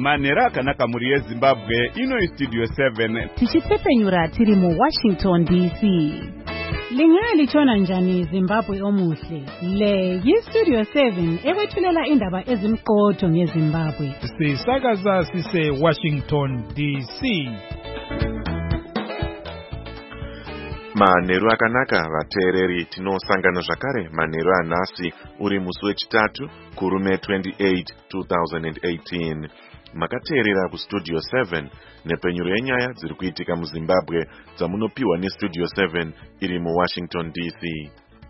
Manheru akanaka muri yeZimbabwe, ino Studio 7. Tichitepenyura tiri mu Washington DC. Lingalitshona njani Zimbabwe omuhle? Le yiStudio 7 ekwethulela indaba ezimqotho ngeZimbabwe. Sisakaza sise Washington DC. Manheru akanaka vateereri, tinosangana zvakare manheru anhasi uri musi wechitatu kurume 28 2018. Makateerera kuStudio 7 nepenyuro yenyaya dziri kuitika muZimbabwe dzamunopiwa neStudio 7 iri muWashington DC.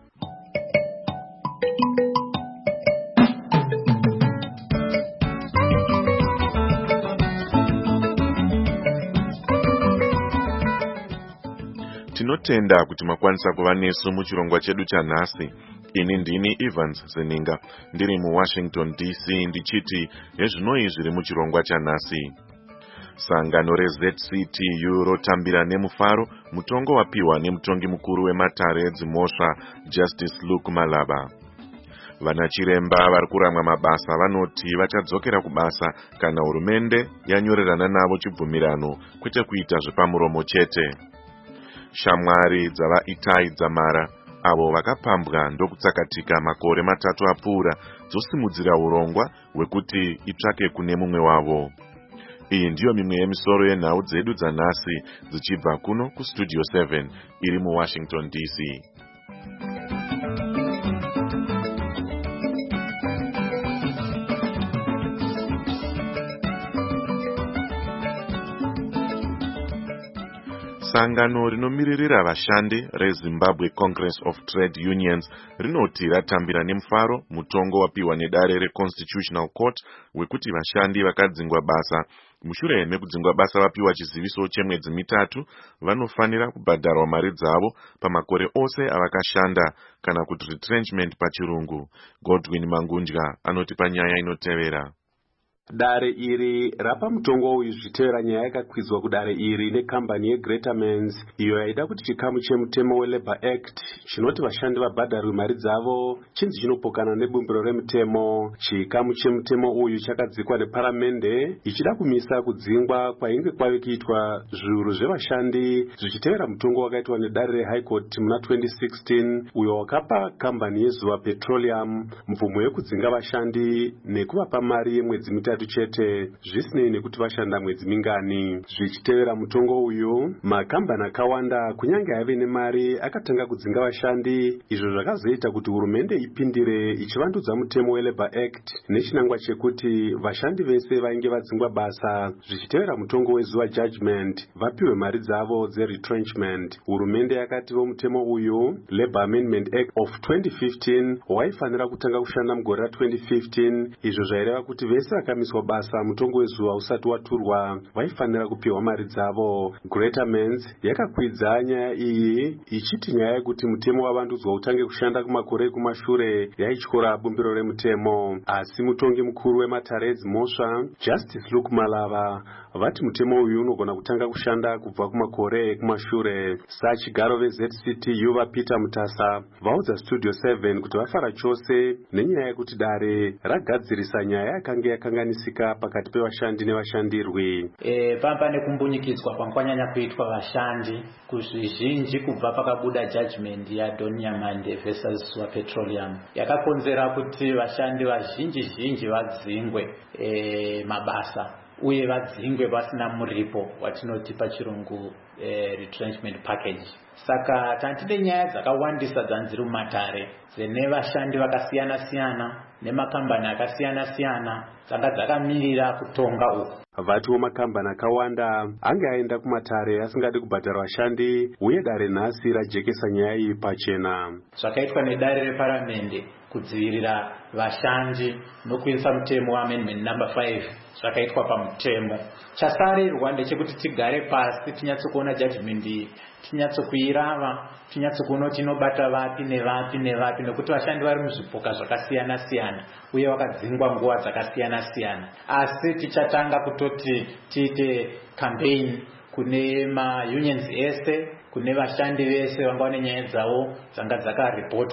Tinotenda kuti makwanisa kuva nesu muchirongwa chedu chanhasi. Ini ndini Evans Zeninga, ndiri muWashington DC, ndichiti nezvinoi zviri muchirongwa chanhasi. Sangano reZCTU rotambira nemufaro mutongo wapiwa nemutongi mukuru wematare edzimhosva Justice Luke Malaba. Vanachiremba vari kuramwa mabasa vanoti vachadzokera kubasa kana hurumende yanyorerana navo chibvumirano, kwete kuita zvepamuromo chete. Shamwari dzavaItai Dzamara, avo vakapambwa ndokutsakatika makore 3 apfuura, dzosimudzira urongwa hwekuti itsvake kune mumwe wavo. Iyi ndiyo mimwe yemisoro yenhau dzedu dzanhasi dzichibva kuno kuStudio 7 iri muWashington DC. Sangano rinomiririra vashandi reZimbabwe Congress of Trade Unions rinoti ratambira nemufaro mutongo wapiwa nedare reConstitutional Court wekuti vashandi vakadzingwa basa mushure mekudzingwa basa vapiwa chiziviso chemwedzi 3 vanofanira kubhadharwa mari dzavo pamakore ose avakashanda, kana kuti retrenchment pachirungu. Godwin Mangunja anoti panyaya inotevera. Dare iri rapa mutongo uyu zvitevera nyaya yakakwidzwa kudare iri nekambani yeGreater Mens, iyo yaida kuti chikamu chemutemo weLabour Act chinoti vashandi vabhadharwe mari dzavo chinzi chinopokana nebumbiro remutemo. Chikamu chemutemo uyu chakadzikwa neparamende ichida kumisa kudzingwa kwainge kwave kuitwa zviuru zvevashandi zvichitevera mutongo wakaitwa nedare reHigh Court muna 2016 uyo wakapa kambani yeZuwa Petroleum mvumo yekudzinga vashandi nekuvapa mari yemwedzi 3 chete, zvisinei nekuti vashanda mwedzi mingani. Zvichitevera mutongo uyu, makambani akawanda kunyange ave nemari akatanga kudzinga vashandi, izvo zvakazoita kuti hurumende ipindire ichivandudza mutemo weLabour Act nechinangwa chekuti vashandi vese vainge vadzingwa basa zvichitevera mutongo weZuwa Judgment vapiwe mari dzavo dzeretrenchment. Hurumende yakati mutemo uyu, Labour Amendment Act of 2015, waifanira kutanga kushanda mugore ra2015, izvo zvaireva kuti vese vakamiswa basa mutongo weZuwa usati waturwa vaifanira kupiwa mari dzavo. Greater Mens yakakwidza nyaya iyi ichiti nyaya yekuti mutemo wavandudzwa utange kushanda kumakore kumashure yaityora bumbiro remutemo, asi mutongi mukuru wematare edzimhosva Justice Luke Malava vati mutemo uyu unogona kutanga kushanda kubva kumakore kumashure. Sachigaro veZCTU vaPeter Mutasa vaudza Studio 7 kuti vafara chose nenyaya yekuti dare ragadzirisa nyaya yakanga yakanganisika pakati pevashandi nevashandirwi. Pane kumbunyikidzwa kwangwanyanya kuitwa vashandi kuzvizhinji kubva pakabuda judgment yaDonia Mande versus Zuwa Petroleum yakakonzera kuti vashandi vazhinji vadzingwe mabasa uye vadzingwe vasina muripo watinoti pachirungu retrenchment package. Saka tantine nyaya dzakawandisa dzanziri mumatare dzine vashandi vakasiyana-siyana nemakambani akasiyana-siyana dzanga dzakamirira kutonga uku. Vatiwo makambani akawanda anga aenda kumatare asingadi kubhadhara vashandi uye dare nhasi rajekesa nyaya iyi pachena. Zvakaitwa nedare reparamende kudzivirira vashandi nokuisa mutemo waAmendment number 5 zvakaitwa pamutemo. Chasarirwa ndechekuti tigare pasi tinyatsokuona judgment iyi, tinyatsokuirava, tinyatsokuona kuti inobata vapi nevapi nekuti vashandi vari muzvipoka zvakasiyana-siyana uye vakadzingwa nguva dzakasiyana-siyana. Asi tichatanga kutoti tiite campaign kune maunions ese, kune vashandi vese vangaone nyaya dzavo dzanga dzakaripotwa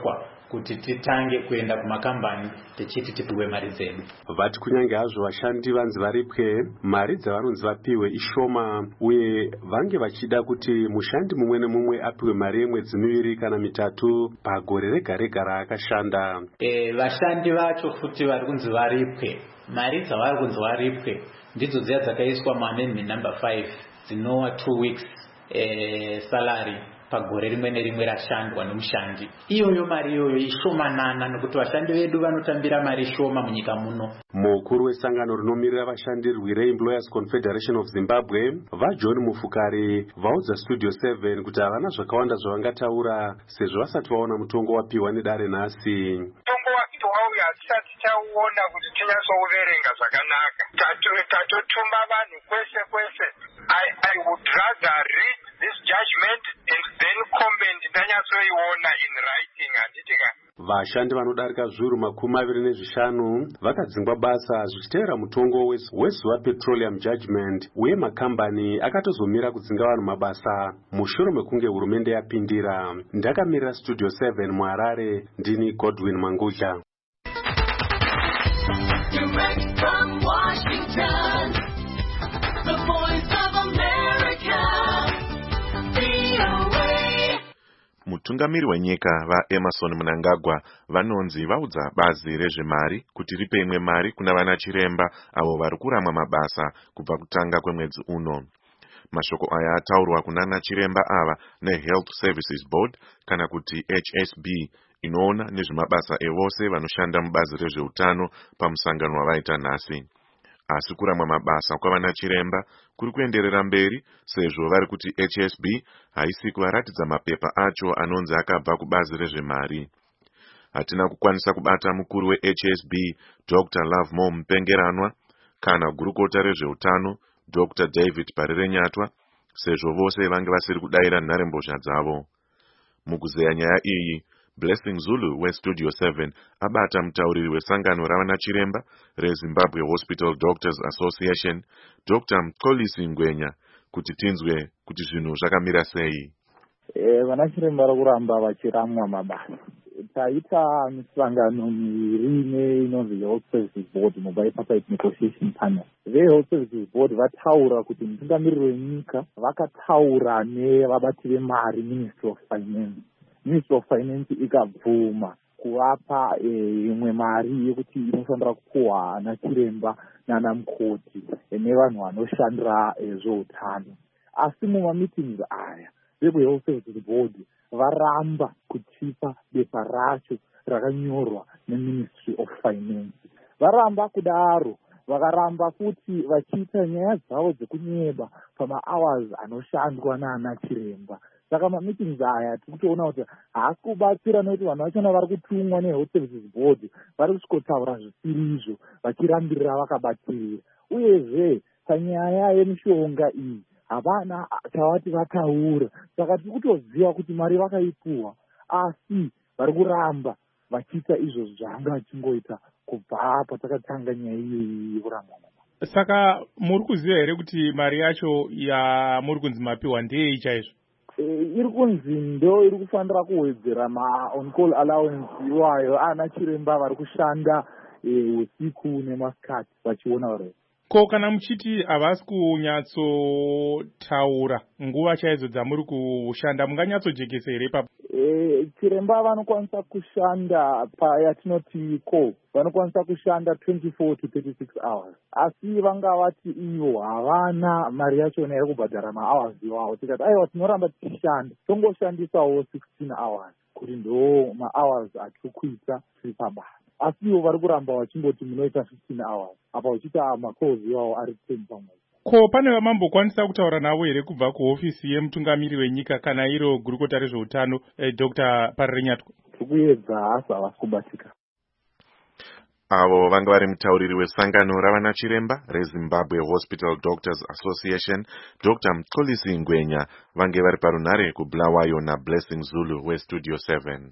kuti titange kuenda kumakambani tichiti tipiwe mari dzedu. Vati kunyange hazvo vashandi vanzi varipwe, mari dzavanonzi vapiwe ishoma, uye vange vachida kuti mushandi mumwe nemumwe apiwe mari yemwedzi 2 kana 3 pagore rega rega raakashanda. Vashandi vacho futi vari kunzi varipwe, mari dzavari kunzi varipwe ndidzo dziya dzakaiswa muamendment number 5 dzinova 2 weeks salary pagore rimwe nerimwe rashandwa nemushandi. Iyoyo mari iyoyo ishomanana nekuti vashandi vedu vanotambira mari shoma munyika muno. Mukuru wesangano rinomirira vashandi rweReemployers Confederation of Zimbabwe, vaJohn Mufukari, vaudza Studio 7 kuti havana zvakawanda zvavangataura sezvo vasati vaona mutongo wapiwa nedare nhasi. Mutongo wauya hatisati tauona kuti tinyatsoverenga zvakanaka. Tatotumba vanhu kwese kwese. I would rather read this judgment and then comment ndanyatsoiona in writing. Vashandi vanodarika zviuru 25 vakadzingwa basa zvichiteera mutongo wezuva Petroleum Judgment, uye makambani akatozomira kudzinga vanhu mabasa mushure mekunge hurumende yapindira. Ndakamirira Studio 7 muHarare, ndini Godwin Mangudya. Mutungamiri wenyika vaEmerson Mnangagwa vanonzi vaudza bazi rezvemari kuti ripe imwe mari kuna vana chiremba avo vari kuramwa mabasa kubva kutanga kwemwedzi uno. Mashoko aya ataurwa kunana chiremba ava neHealth Services Board kana kuti HSB inoona nezvemabasa evose vanoshanda mubazi rezveutano pamusangano wavaita nhasi. Asi kuramwa mabasa kwavana chiremba kuri kuenderera mberi sezvo vari kuti HSB haisi kuvaratidza mapepa acho anonzi akabva kubazi rezvemari. Hatina kukwanisa kubata mukuru weHSB Dr. Lovemore Mupengeranwa kana gurukota rezveutano Dr. David Parirenyatwa sezvo vose vange vasiri kudayira nharembozha dzavo. Mukuzeya nyaya iyi, Blessing Zulu weStudio 7 abata mutauriri wesangano ravana chiremba reZimbabwe Hospital Doctors Association, Dr. Mxolisi Ngwenya, kuti tinzwe kuti zvinhu zvakamira sei. Vana chiremba rokuramba vachiramwa mabasa. Taita misangano miviri inonzi Health Services Board Tripartite Negotiation Panel. Health Services Board vataura kuti mutungamiriri wenyika vakataura nevabati vemari Ministry of Finance. Ministry of Finance ikabvuma kuvapa imwe mari yekuti inofanira kupuhwa ana chiremba nana mukoti nevanhu vanoshandira zveutano. Asi mumameetings aya veHealth Services Board varamba kuchipa bepa racho rakanyorwa neMinistry of Finance. Varamba kudaro, vakaramba futi vachiita nyaya dzavo dzekunyeba pama-hours anoshandwa naana chiremba. Saka mameetings aya tikutoona kuti haasi kubatsira nekuti vanhu vachona vari kutumwa neHealth Services Board vari kusvikotaura zvisirizvo vachirambirira vakabatirira. Uyezve panyaya yemishonga iyi havana chavati vataura, saka tiri kutoziva kuti mari vakaipuwa, asi vari kuramba vachiita izvo zvanga vachingoita kubva patakatanga nyaya iyi yekuramba. Saka muri kuziva here kuti mari yacho yamuri kunzi mapiwa ndeyei chaizvo? Iri kunzi ndo iri kufanira kuwedzera ma-on-call allowance iwayo ana chiremba vari kushanda usiku nemasikati vachiona ure. Ko kana muchiti havasi kunyatsotaura nguva chaidzo dzamuri kushanda, munganyatsojekesa here ipapo? Chiremba vanokwanisa kushanda yatinoti call, vanokwanisa kushanda 24 to 36 hours. Asi vanga vati ivo havana mari yachona yekubhadhara ma-hours iwawo. Tikati aiwa tinoramba tichishanda, tongoshandisawo 16 hours kuti ndo ma-hours atiri kuita tiri pabasa. Asi ivo vari kuramba vachingoti munoita 15 hours apa uchiita macalls iwawo ari 10 pamwedzi. Ko pane vamambokwanisa kutaura navo here kubva kuhofisi yemutungamiri wenyika kana iro gurukota rezveutano Dr. Parirenyatwa? Tikuyedza asi havasi kubatika. Avo vanga vari mutauriri wesangano ravana chiremba reZimbabwe Hospital Doctors Association, Dr. Mxolisi Ngwenya, vange vari parunhare kuBulawayo naBlessing Zulu weStudio 7.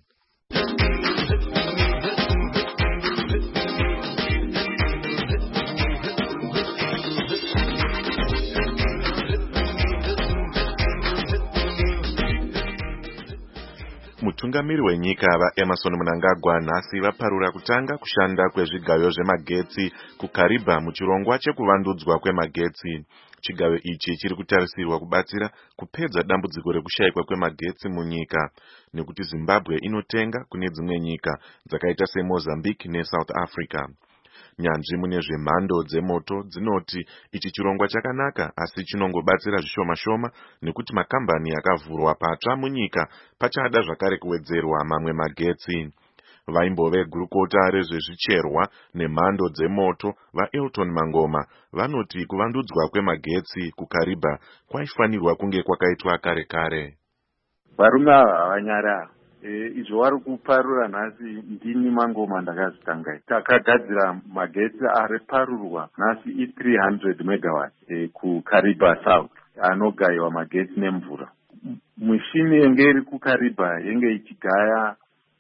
Vatungamiri wenyika vaEmerson Mnangagwa nhasi vaparura kutanga kushanda kwezvigayo zvemagetsi kuKariba muchirongwa chekuvandudzwa kwemagetsi. Chigayo ichi chiri kutarisirwa kubatsira kupedza dambudziko rekushayikwa kwemagetsi munyika, nekuti Zimbabwe inotenga kune dzimwe nyika dzakaita seMozambique neSouth Africa. Nyanzvi mune zvemhando dzemoto dzinoti ichi chirongwa chakanaka, asi chinongobatsira zvishoma-shoma nekuti makambani akavhurwa patsva munyika pachada zvakare kuwedzerwa mamwe magetsi. Vaimbove gurukota rezvezvicherwa nemhando dzemoto vaElton Mangoma vanoti kuvandudzwa kwemagetsi kuKariba kwaifanirwa kunge kwakaitwa kare kare. Varume havanyara izvo vari kuparura nhasi ndini Mangoma ndakazvitanga. Takagadzira magetsi ariparurwa nhasi i300 megawatt kuKariba South anogayiwa magetsi nemvura. Mishini yenge iri kuKariba yenge ichigaya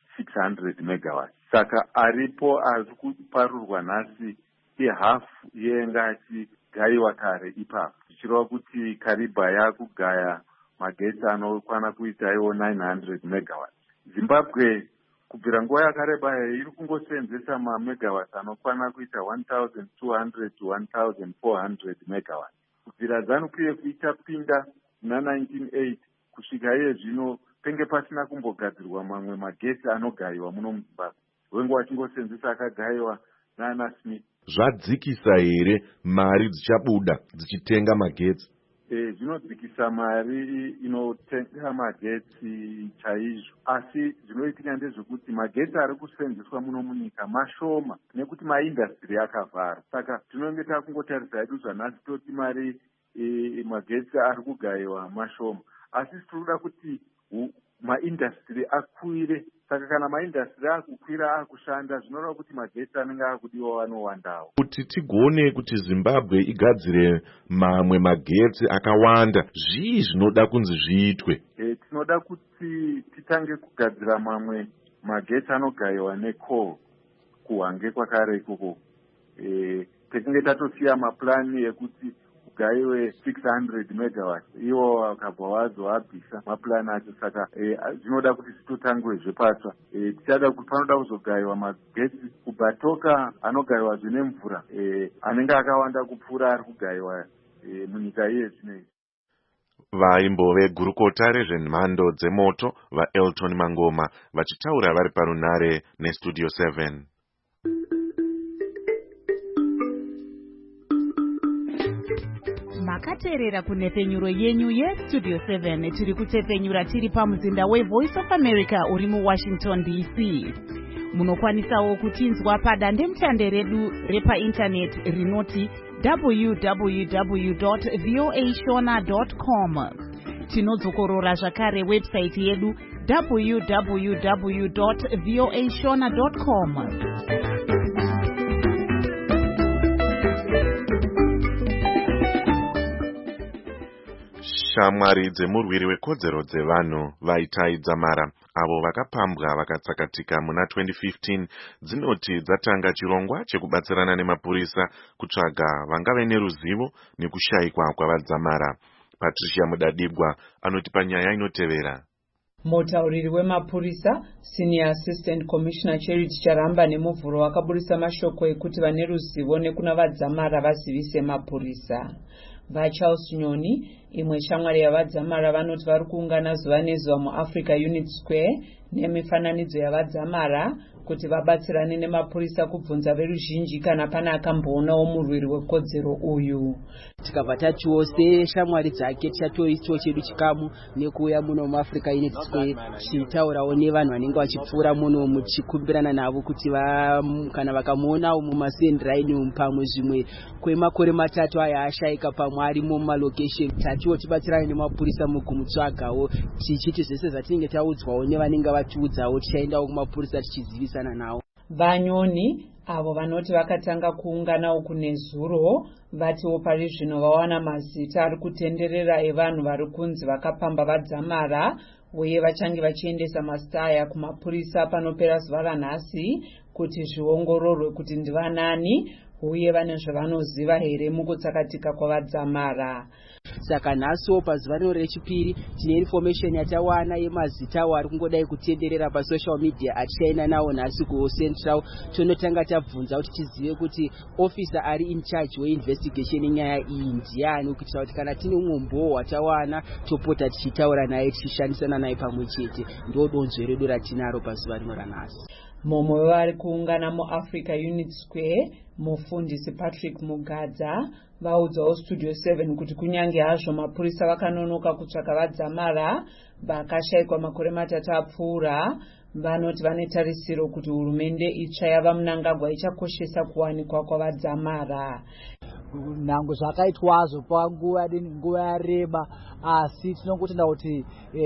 600 megawatt. Saka aripo ari kuparurwa nhasi ihafu yenga achigayiwa kare ipapo. Zvichireva kuti Kariba yakugaya magetsi anokwana kuita iwo 900 megawatt. Zimbabwe kubvira nguva yakareba iri kungosenzesa mamegawatt anokwana kuita 1200 to 1400 megawatt. Kubvira ZANU-PF ichapinda na 1980 kusvika iye zvino penge pasina kumbogadzirwa mamwe magetsi anogayiwa muno muZimbabwe. Wenguva chingosenzesa akagayiwa nana Smith. Zvadzikisa here mari dzichabuda dzichitenga magetsi? Zvinodzikisa mari inotenga magetsi chaizvo, asi zvinoitika ndezvekuti magetsi ari kusenzeswa muno munyika mashoma nekuti maindastri akavhara. Saka tinonge takungotarisa hedu zvanhasi toti mari magetsi ari kugayiwa mashoma, asi tinoda kuti maindastri akwire. Saka kana maindastri akukwira akushanda, zvinoreva kuti magetsi anenge akudiwa anowandawo. Kuti tigone kuti Zimbabwe igadzire mamwe magetsi akawanda, zvii zvinoda kunzi zviitwe? Tinoda kuti titange kugadzira mamwe magetsi anogayiwa necoal kuHwange kwakare ikoko. Tetinge tatosiya maplani ekuti kugayiwe 600 megawatt, iwo wakabva wazoabvisa maplani acho. Saka zvinoda kuti titotangwezve patsva. Tichada kuti panoda kuzogayiwa magetsi kuBatoka anogayiwa zvine mvura, anenge akawanda kupfuura ari kugayiwa munyika iye zvinei. Vaimbove gurukota rezvenhando dzemoto vaElton Mangoma vachitaura vari parunare neStudio 7. Makateerera kunhepfenyuro yenyu yeStudio 7 tiri kutepfenyura tiri pamuzinda weVoice of America uri muWashington DC. Munokwanisawo kutinzwa padandemutande redu repaindaneti rinoti www.voashona.com. Tinodzokorora zvakare website yedu www.voashona.com. Shamwari dzemurwiri wekodzero dzevanhu vaitai Dzamara avo vakapambwa vakatsakatika muna 2015 dzinoti dzatanga chirongwa chekubatsirana nemapurisa kutsvaga vangave neruzivo nekushayikwa kwavadzamara. Patricia Mudadigwa anotipa nyaya inotevera. Mutauriri wemapurisa Senior Assistant Commissioner Charity Charamba nemuvhuro wakaburisa mashoko ekuti vane ruzivo nekuna vadzamara vazivise mapurisa. VaCharles Nyoni, imwe shamwari yavadzamara, vanoti vari kuungana zuva nezuva muAfrica Unit Square nemifananidzo yavadzamara kuti vabatsirane nemapurisa kubvunza veruzhinji kana pana akamboonawo murwiri wekodzero uyu. Tikabva tatiwo seshamwari dzake tichatoitawo chedu chikamu nekuuya muno muAfrica Unit Square tichitaurawo nevanhu vanenge vachipfuura muno muchikumbirana navo kuti kana vakamuonawo mumasendiraini pamwe zvimwe kwemakore matatu aya ashayika pamwe arimo mumalokesheni, tatiwo tibatsirane nemapurisa mukumutsvagawo tichiti zvese zvatinenge taudzwawo nevanenge vatiudzawo tichaendawo kumapurisa tichizivisana nawo. Vanyoni avo vanoti vakatanga kuunganawo kunezuro vatiwo pari zvino vawana mazita ari kutenderera evanhu vari kunzi vakapamba vadzamara, uye vachange vachiendesa mazita aya kumapurisa panopera zuva ranhasi kuti zviongororwe kuti ndivanani uye vane zvavanoziva here mukutsakatika kwavadzamara. Saka nhasiwo pazuva rino rechipiri tine information yatawana yemazita awo ari kungodai kutenderera pasocial media atichaina nawo nhasi kucentral. Tonotanga tabvunza kuti tizive kuti officer ari in charge weinvestigation yenyaya iyi ndiani, kuitira kuti kana tine umwe umboo watawana topota tichitaura naye tichishandisana naye pamwe chete. Ndo donzvo redu ratinaro pazuva rino ranhasi. Mumwe wevari kuungana muAfrica Unit Square, mufundisi Patrick Mugadza, vaudzawo Studio 7 kuti kunyange hazvo mapurisa vakanonoka kutsvaka vadzamara vakashayikwa makore matatu apfuura, vanoti vane tarisiro kuti hurumende itsva yava Mnangagwa ichakoshesa kuwanikwa kwavadzamara. Nango zvakaitwazvo nguva yareba, asi tinongotenda kuti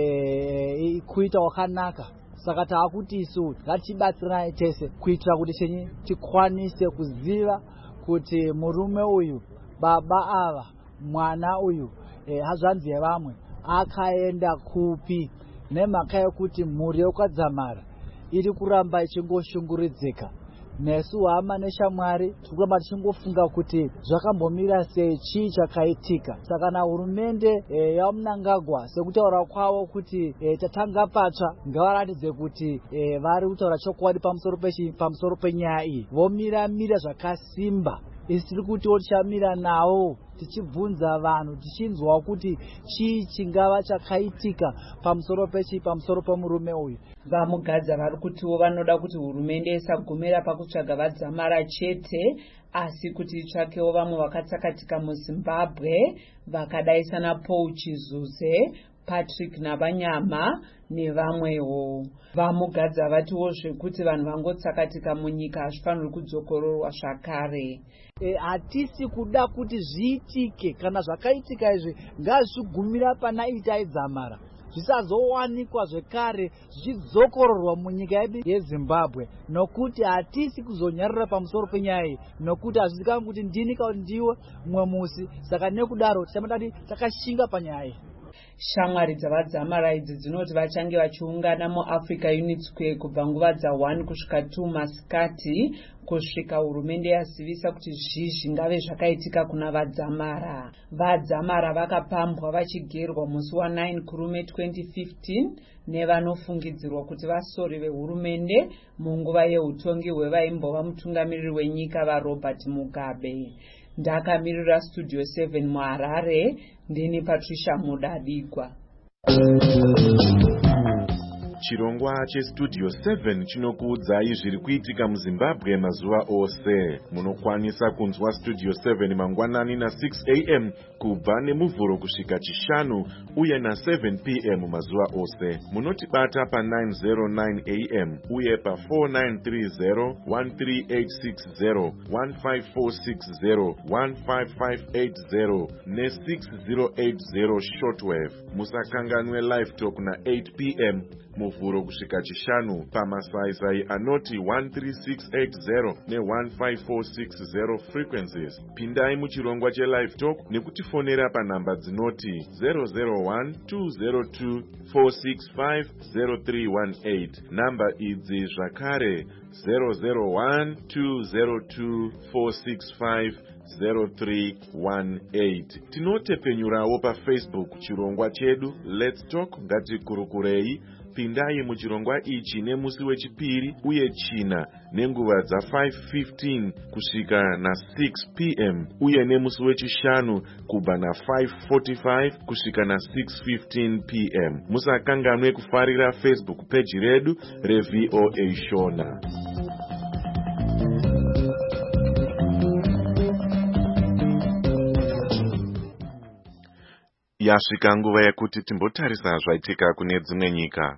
kuita wakanaka. Saka taakuti isu ngatibatsirane tese kuitira kuti tikwanise kuziva kuti murume uyu, baba ava, mwana uyu, hazvanzi yevamwe akaenda kupi, nemhaka yekuti mhuri yokwadzamara iri kuramba ichingoshunguridzika. Nesu hama neshamwari tirikuramba tichingofunga kuti zvakambomira sei, chii chakaitika. Saka na hurumende yaMnangagwa sekutaura kwavo kuti tatanga patsva, ngavaratidze kuti vari kutaura chokwadi pamusoro penyaya iyi, vomira zvakasimba. Isi tiri kuti tichamira nawo tichibvunza vanhu tichinzwa kuti chii chingava chakaitika pamusoro pemurume uyu. Vamugadza vari kutiwo vanoda kuti hurumende isagumira pakutsvaga vadzamara chete, asi kuti itsvakewo vamwe vakatsakatika muZimbabwe vakadai sana Paul Chizuze, Patrick Nabanyama nevamwewo. Vamugadza vatiwo zvekuti vanhu vangotsakatika munyika hazvifaniri kudzokororwa zvakare. Hatisi kuda kuti zviitike, kana zvakaitika izvi ngazvigumira pana Itai Dzamara, zvisazowanikwa zvekare zvichidzokororwa munyika yedu yeZimbabwe, nokuti hatisi kuzonyarira pamusoro penyaya iyi, nokuti hazvizikanwi kuti ndini kana kuti ndiwe mumwe musi. Saka nekudaro tichamati takashinga panyaya iyi. Shamwari dzavadzamara idzi dzinoti vachange vachiungana muAfrica Unit Square kubva nguva dza1 kusvika 2 masikati kusvika hurumende yazivisa kuti zvizvi ngave zvakaitika kuna vadzamara. Vadzamara vakapambwa vachigerwa musi wa9 Kurume 2015 nevanofungidzirwa kuti vasori vehurumende munguva yeutongi hwevaimbova mutungamiriri wenyika vaRobert Mugabe. Ndakamirira Studio 7 muHarare, ndini Patricia Mudadigwa. Chirongwa cheStudio 7 chinokuudzai zviri kuitika muZimbabwe mazuva ose. Munokwanisa kunzwa Studio 7 mangwanani na6 am kubva nemuvhuro kusvika chishanu uye na7 pm mazuva ose. Munotibata pa909 am uye pa4930 13860 15460 15580 ne6080 shortwave. Musakanganwe live talk na8 pm muvhuro kusvika chishanu pamasaisai anoti 13680 ne15460 frequencies. Pindai muchirongwa chelive talk nekutifonera panhamba dzinoti 001-202-465-0318. Namba idzi zvakare 001-202-465-0318. Tinotepenyurawo paFacebook chirongwa chedu Let's Talk Ngatikurukurei. Pindai muchirongwa ichi nemusi wechipiri uye china nenguva dza5:15 kusvika na6 pm uye nemusi wechishanu kubva na5:45 kusvika na6:15 pm. Musakanganwe kufarira Facebook page redu reVOA Shona. Yasvika nguva yekuti timbotarisa zvaitika kune dzimwe nyika.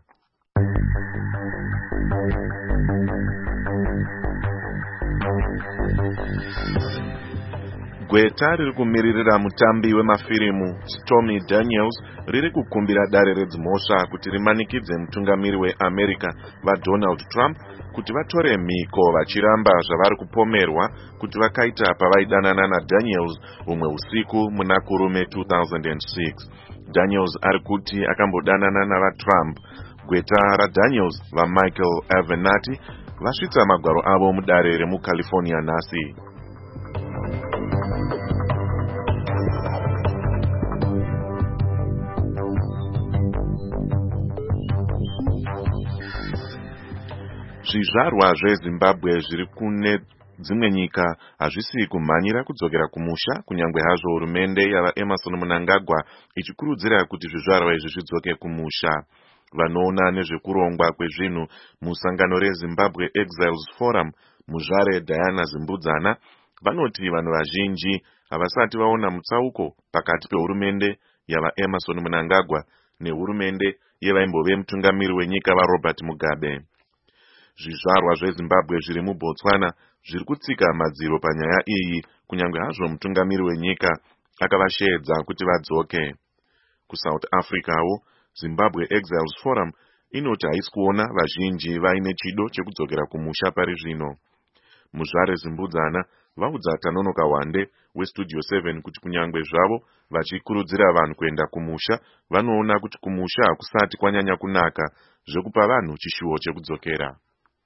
Gweta riri kumiririra mutambi wemafirimu Stormy Daniels riri kukumbira dare redzimhosva kuti rimanikidze mutungamiri weAmerica vaDonald Trump kuti vatore mhiko vachiramba zvavari kupomerwa kuti vakaita pavaidanana naDaniels umwe usiku muna Kurume 2006. Daniels ari kuti akambodanana navaTrump. Gweta raDaniels vaMichael Avenatti vasvitsa magwaro avo mudare remuCalifornia nhasi. Zvizvarwa zveZimbabwe zviri kune dzimwe nyika hazvisi kumhanyira kudzokera kumusha, kunyange hazvo hurumende yavaEmerson Mnangagwa ichikurudzira kuti zvizvarwa izvi zvidzoke kumusha. Vanoona nezvekurongwa kwezvinhu musangano reZimbabwe Exiles Forum, Muzvare Diana Zimbudzana, vanoti vanhu vazhinji havasati vaona mutsauko pakati pehurumende yavaEmerson Mnangagwa nehurumende yevaimbove mutungamiri wenyika vaRobert Mugabe. Zvizvarwa zveZimbabwe zviri muBotswana zviri kutsika madziro panyaya iyi, kunyange hazvo mutungamiri wenyika akavasheedza kuti vadzoke. KuSouth Africawo, Zimbabwe Exiles Forum inoti haisi kuona vazhinji vaine chido chekudzokera kumusha pari zvino. Muzvare Zimbudzana vaudza Tanonoka Wande weStudio 7 kuti kunyange zvavo vachikurudzira vanhu kuenda kumusha, vanoona kuti kumusha hakusati kwanyanya kunaka zvekupa vanhu chishuwo chekudzokera.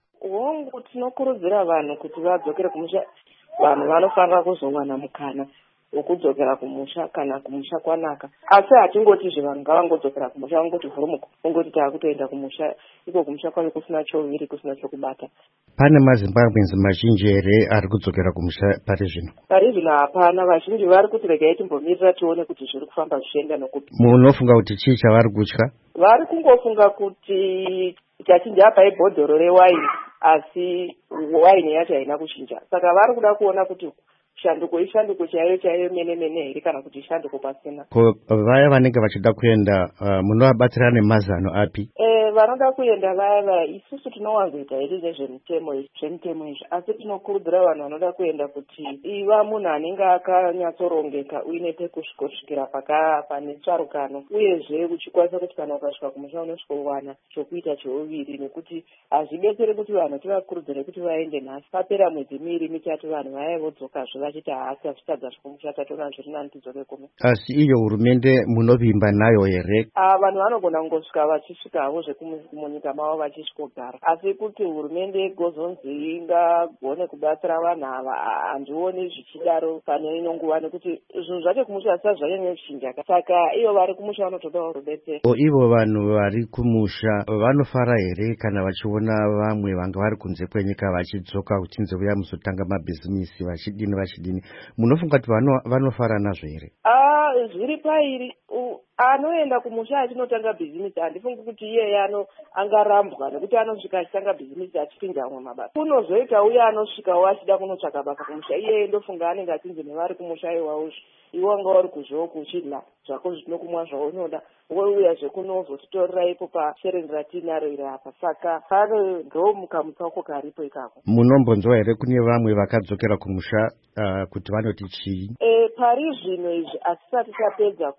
Hongu tinokurudzira vanhu kuti vadzokere kumusha. Vanhu vanofanira kuzowana mukana wekudzokera kumusha kana kumusha kwanaka. Asi hatingotizve vanhu ngavangodzokera kumusha, vangoti vhurumuka, ungoti taakutoenda kumusha, iko kumusha kwacho kusina choviri, kusina chokubata. Pane maZimbabweans mazhinji here ari kudzokera kumusha pari zvino? Pari zvino hapana, vazhinji vari kuti regai timbomirira tione kuti zviri kufamba zvichienda nokupi. Munofunga kuti chii chavari kutya? Vari kungofunga kuti tachinja apa ibhodhoro rewaini, asi waini yacho haina kuchinja. Saka vari kuda kuona kuti shanduko ishanduko chaiyo mene here kana kuti ishanduko pasina. Ko vaya vanenge vachida kuenda munovabatsira nemazano api? Vanoda kuenda vaya isusu tinowanzoita hedu nezvemitemo izvi, asi tinokurudzira vanhu vanoda kuenda kuti iva munhu anenge akanyatsorongeka uine pekusvikosvikira pane tsvarukano, uyezve uchikwanisa kuti kana ukasvika kumusha unosvika uwana chokuita cheuviri, nekuti hazvidetsere kuti vanhu tivakurudzire kuti vaende nhasi papera mwedzi miiri mitatu vanhu vaya vodzokazve vachiti tasvitadza zvekumusha tatoona zviri nani tidzoke kuno. Asi iyo hurumende munovimba nayo here? Vanhu vanogona kungosvika vachisvikavo munyika mavo vachisvikogara, asi kuti hurumende igozonzi ingagone kubatsira vanhu ava handioni zvichidaro pane ino nguva, nekuti zvinhu zvacho kumusha hasati zvanyanya kuchinja. Saka iyo vari kumusha vanotodawo rudetsero. Ivo vanhu vari kumusha vanofara here kana vachiona vamwe vanga vari kunze kwenyika vachidzoka kuchinze uya muzotanga mabhizimisi vachidini? Munofunga kuti vanofara nazvo here? Zviri pairi. Anoenda kumusha achinotanga bhizimisi handifungi kuti iyeye angarambwa, nekuti anosvika achitanga bhizimisi achipinda amwe mabasa. Kunozoita uye anosvikawo achida kunotsvaka basa kumusha, iyeye ndofunga anenge achinzi nevari kumusha iwawo iwo anga vari kuzvoo kuchidla zvako zvinokumwa zvaunoda, wouya zvekunozotitorera ipo pashereni ratinaro iri apa. Saka pano ndomukamutsauko karipo ikako. Munombonzwa here kune vamwe vakadzokera kumusha kuti vanoti chii? Pari zvino izvi hatisati tapedza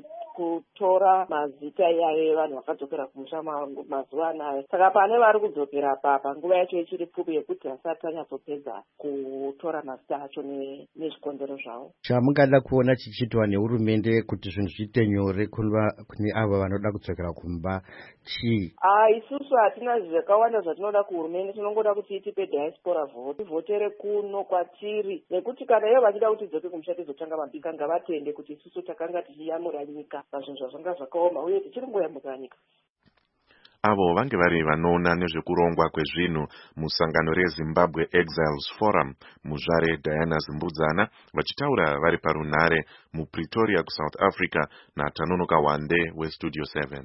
kutora mazita iyayo vanhu vakadzokera kumusha mazuva anayo. Saka pane vari kudzokera papa nguva yacho ichiri pfupi yekuti hasati tanyatsopedza kutora mazita acho nezvikonzero zvavo. Chamungada kuona chichitwa nehurumende kuti zvinhu zviite nyore kune avo vanoda kudzokera kumba chii? Isusu hatina zvakawanda zvatinoda kuhurumende, tinongoda kuti itipe diaspora vote, ivhotere kuno kwatiri, nekuti kana iyo vachida kuti idzoke kumusha tizotanga mabika ngavatende kuti isusu takanga tichiyamura nyika pazvinhu zvazvanga zvakaoma uye tichiri ngoyamura nyika. Avo vange vari vanoona nezvekurongwa kwezvinhu musangano reZimbabwe Exiles Forum, Muzvare Diana Zimbudzana vachitaura vari parunhare muPretoria kuSouth Africa naTanonoka Wande weStudio 7.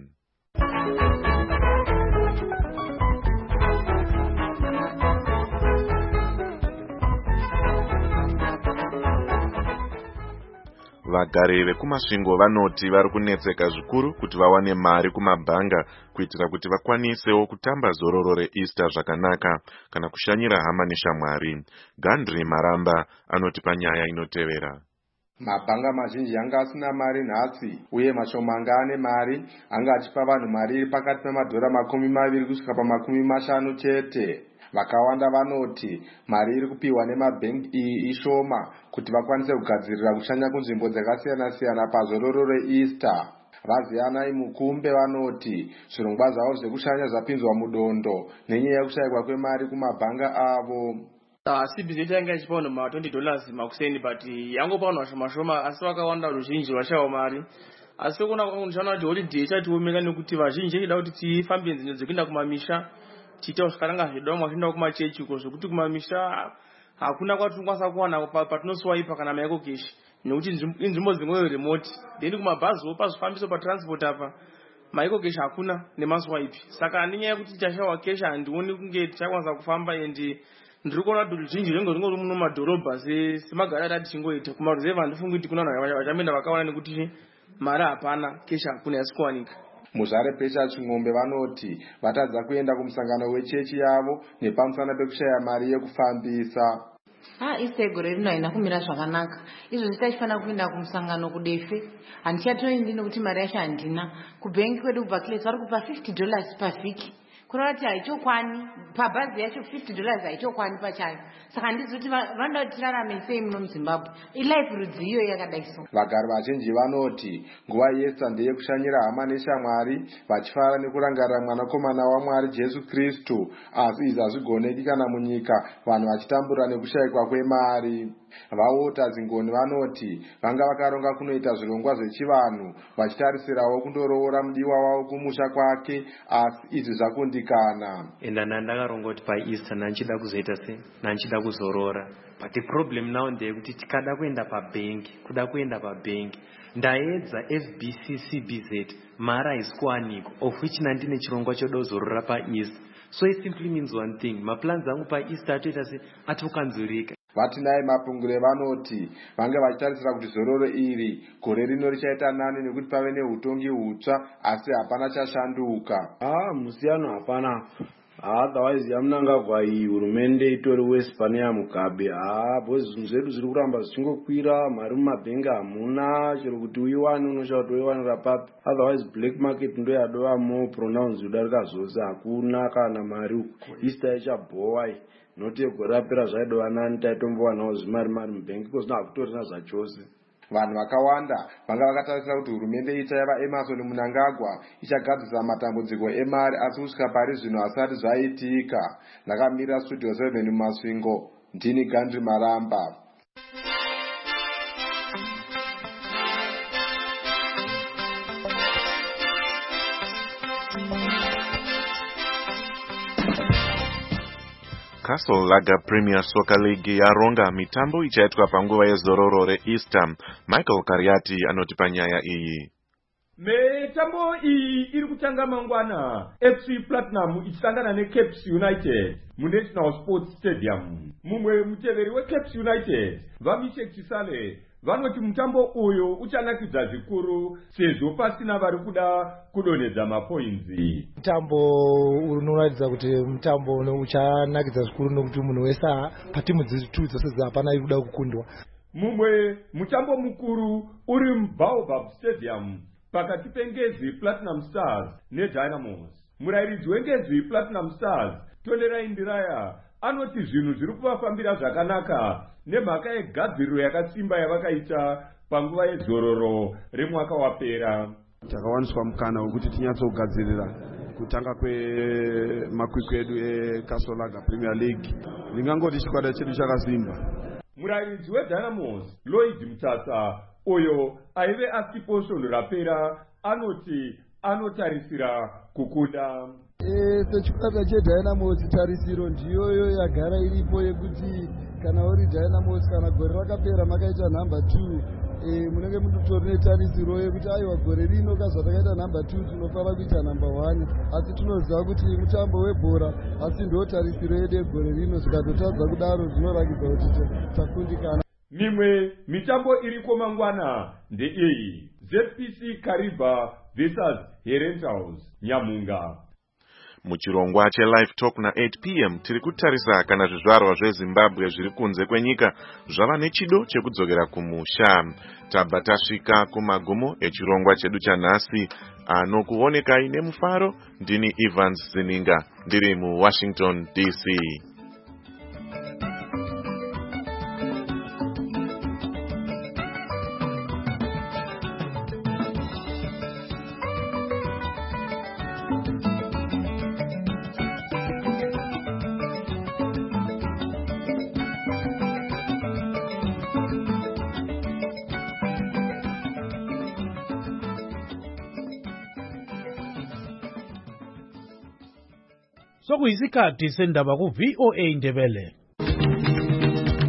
Vagari vekumasvingo vanoti vari kunetseka zvikuru kuti vawane mari kumabhanga kuitira kuti vakwanisewo kutamba zororo reEaster zvakanaka kana kushanyira hama neshamwari. Gandri Maramba anoti panyaya inotevera. Mabhanga mazhinji anga asina mari nhasi, uye mashomanga ane mari anga achipa vanhu mari iri pakati pemadhora 20 kusvika pa50 chete. Vakawanda vanoti mari iri kupiwa nemabhengi iyi ishoma kuti vakwanise kugadzirira kushanya kunzvimbo dzakasiyana-siyana pazororo reEaster. Vazianai Mukumbe vanoti zvirongwa zvavo zvekushanya zvapinzwa mudondo nenyaya yekushayikwa kwemari kumabhanga avo. CBZ yanga ichipa vanhu $20 makuseni, but yangopa vanhu vashoma-shoma, asi vakawanda ruzhinji vashawa mari. Asi kuna kushana kuti holiday chatiomeka nekuti vazhinji ida kuti tifambe nzendo dzekuenda kumamisha tiita kusvikatanga zvedamwa zvinda kumachechi uko zvokuti kumamisha hakuna kwatinokwanisa kuwana patinoswaipa kana maiko keshi nekuti inzvimbo dzimweyo remoti then kumabhaziwo pazvifambiso patransport apa maiko keshi hakuna nemaswaipi saka nenyaya yekuti tichashawa keshi handioni kunge tichakwanisa kufamba endi ndiri kuona kuti ruzhinji rwenge rwingori muno mumadhorobha semagara ati tichingoita kumaruzevha handifungi kuti kuna vanhu vachamenda vakawana nekuti mari hapana keshi hakuna yasikuwanika. muzvare pesha ching'ombe vanoti vatadza kuenda kumusangano wechechi yavo nepamusana pekushaya mari yekufambisa. Isegore rino haina kumira zvakanaka. Izvo tichifanira kuenda kumusangano kudefe. Handichatoendi nekuti mari yacho handina. Kubhengi kwedu kuBarclays vari kupa $50 pavhiki. Kureva kuti haichokwani pabhazi yacho $50 haichokwani pachayo. Saka handizvi kuti vanoda kuti tirarame sei muno muZimbabwe. Ilife rudziyo yakadai so. Vagari vazhinji vanoti nguva yeSta ndeyekushanyira hama neshamwari vachifara nekurangarira mwanakomana waMwari Jesu Kristu, asi izvi hazvigoneki kana munyika vanhu vachitambura nekushayikwa kwemari. Vaota Zingoni vanoti vanga vakaronga kunoita zvirongwa zvechivanhu vachitarisirawo kundoroora mudiwa wavo kumusha kwake, asi izvi zvakundikana. Enda ndakaronga kuti paEaster nanchida kuzoita sei, nanchida kuzorora. But the problem now ndeyekuti tikada kuenda pabhengi, kuda kuenda pabhengi ndaedza FBC CBZ mari haisi kuwanikwa, of which nandine chirongwa choda kuzorora paEaster. So it simply means one thing, maplans angu paEaster atoita sei, atokanzurika. Vatinai Mapungure vanoti vanga vachitarisira kuti zororo iri gore rino richaita nani nekuti pave neutongi hutsva, asi hapana chashanduka. Musiyano hapana. Otherwise yamunangagwa iyi hurumende itori wese pane yaMugabe. Bozi zvinhu zvedu zviri kuramba zvichingokwira, mari mumabhengi hamuna, chero kuti uiwane unoshaura kuti uiwanira papi. Otherwise black market ndo yadova more pronounced kudarika zvose, hakuna kana mari uku. Easter ichabhowa iyi. Noti gore rapera zvaidova nani taitombowana zvimari mubhengi kozvino hakutorina zvachose. Vanhu vakawanda vanga vakatarisira kuti hurumende itsva yava Emerson Mnangagwa ichagadzisa matambudziko emari, asi kusvika pari zvino hasati zvaitika. Ndakamira Studio 7 muMasvingo, ndini Gandhi Maramba. Castle Lager Premier Soccer League yaronga mitambo ichaitwa panguva yezororo reEaster. Michael Kariati anoti panyaya iyi. Mitambo iyi iri kutanga mangwana. FC Platinum ichitangana neCapes United muNational Sports Stadium. Mumwe muteveri weCapes United, Vamisek Chisale, vanoti mutambo uyu uchanakidza zvikuru sezvo pasina vari kuda kudonedza mapoinzi. Mutambo unoratidza kuti mutambo uchanakidza zvikuru nokuti munhu wese patimu dziri dzose hapana iri kuda kukundwa. Mumwe mutambo mukuru uri muBaobab Stadium pakati peNgezi Platinum Stars neDynamos. Murayiridzi weNgezi Platinum Stars Tolerai Ndiraya anoti zvinhu zviri kuvafambira zvakanaka nemhaka yegadziriro yakasimba yavakaita panguva yezororo remwaka wapera. Takawaniswa mukana wekuti tinyatsogadzirira kutanga kwemakwikwi edu eCastle Lager Premier League. Ndingangoti chikwata chedu chakasimba. Murayiridzi weDynamos Lloyd Mutasa uyo aive asiposhoni rapera anoti anotarisira kukunda. Sechikwata cheDynamos tarisiro ndiyoyo yagara iripo yekuti kana uri Dynamos kana gore rakapera makaita number 2 munenge mutori netarisiro yekuti aiwa gore rino kazva takaita number 2 tinofara kuita number 1, asi tinoziva kuti mutambo webhora asi ndo tarisiro yedu yegore rino. Zvikatotadza kudaro zvinorakidza kuti takundikana. Mimwe mitambo iriko mangwana ndeiyi: ZPC Kariba vs Herentals Nyamunga. Muchirongwa cheLive Talk na8 p.m. tiri kutarisa kana zvizvarwa zveZimbabwe zviri kunze kwenyika zvava nechido chekudzokera kumusha. Tabva tasvika kumagumo echirongwa chedu chanhasi, anokuonekai nemufaro. Ndini Evans Zininga, ndiri muWashington DC. sokuyisikhathi sendaba ku-VOA Ndebele.